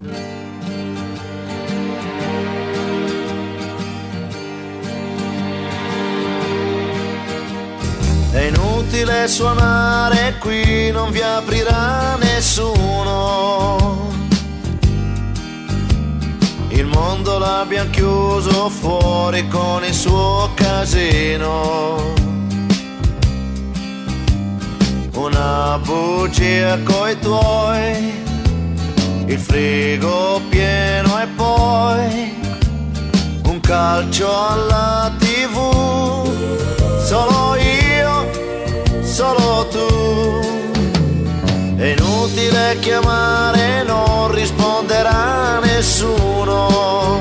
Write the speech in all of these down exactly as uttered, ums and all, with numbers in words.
È inutile suonare qui, non vi aprirà nessuno. Il mondo l'abbiamo chiuso fuori con il suo casino. Una bugia coi tuoi, il frigo pieno e poi un calcio alla tivù. Solo io, solo tu. È inutile chiamare, non risponderà nessuno.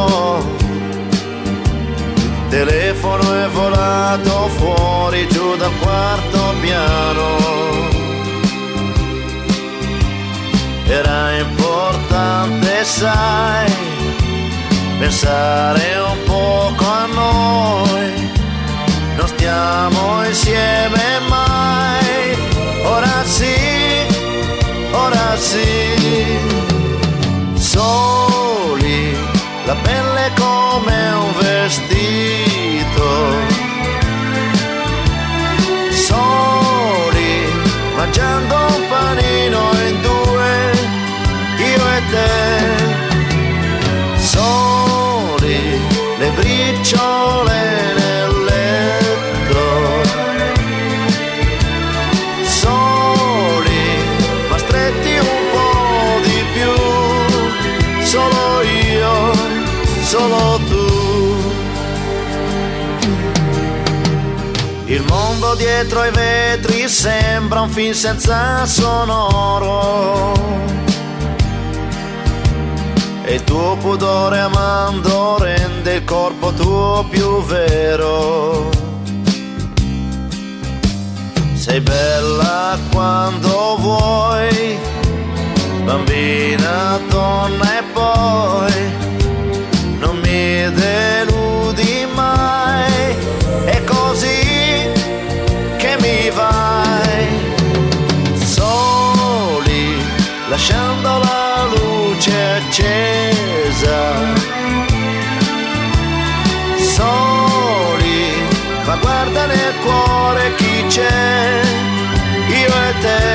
Il telefono è volato fuori giù dal quarto piano. Era importante, sai, pensare un poco a noi. Non stiamo insieme mai. Ora sì, ora sì. Soli, la pelle come un vestito. Soli, mangiando un panino in due, io e te. Soli, le briciole nel letto. Soli, ma stretti un po' di più. Solo io, solo tu. Il mondo dietro ai vetri sembra un film senza sonoro. E il tuo pudore amando rende il corpo tuo più vero. Sei bella quando vuoi, bambina, donna e poi non mi deludi mai. È così che mi vai. Soli, lasciando la luce accesa. Soli, ma guarda nel cuore chi c'è, io e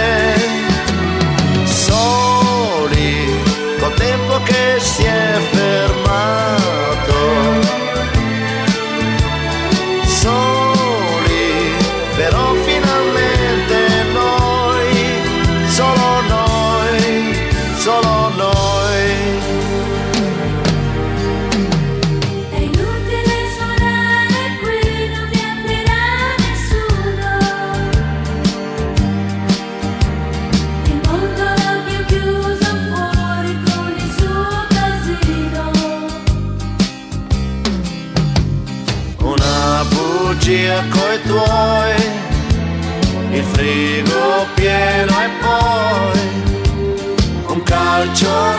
te. Soli, col tempo che si è fermato. Soli, però finalmente noi, solo noi, solo noi. È inutile suonare qui, non vi aprirà nessuno. Il mondo l'abbiamo chiuso fuori con il suo casino. Una bugia coi tuoi, il frigo pieno e poi un calcio